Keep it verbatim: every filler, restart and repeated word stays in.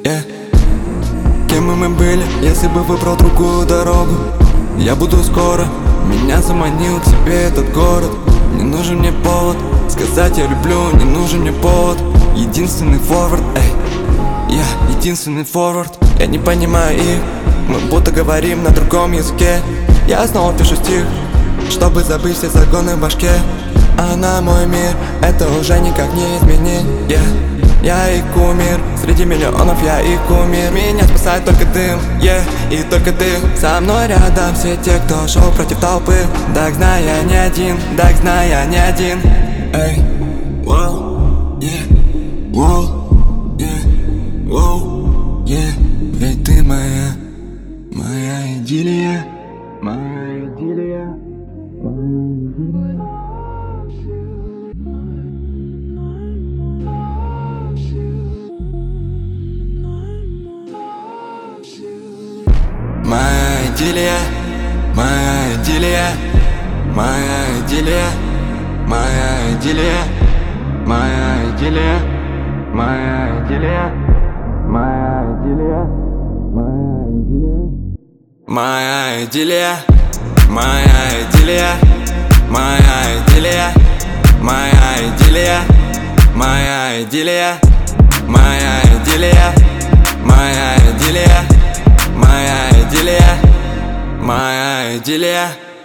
yeah. Кем бы мы были, если бы выбрал другую дорогу? Я буду скоро, меня заманил к себе этот город. Не нужен мне повод сказать я люблю, не нужен мне повод. Единственный форвард, эй, я единственный форвард. Я не понимаю их, мы будто говорим на другом языке. Я снова пишу стих, чтобы забыть все загоны в башке. Она мой мир, это уже никак не изменить, yeah. Я их кумир, среди миллионов я их кумир. Меня спасает только дым, yeah, и только ты со мной рядом. Все те, кто шел против толпы. Так знаю я не один, так знаю я не один. Эй, воу, yeah, воу, yeah, воу, yeah. Ведь ты моя, моя идиллия, моя идиллия, моя идиллия. Моя идиллия, моя идиллия, моя идиллия, моя идиллия, моя идиллия, моя идиллия, моя идиллия, моя идиллия, моя идиллия, моя идиллия, моя идиллия, моя идиллия, моя идиллия, моя идиллия, моя идиллия, моя идиллия, моя идиллия.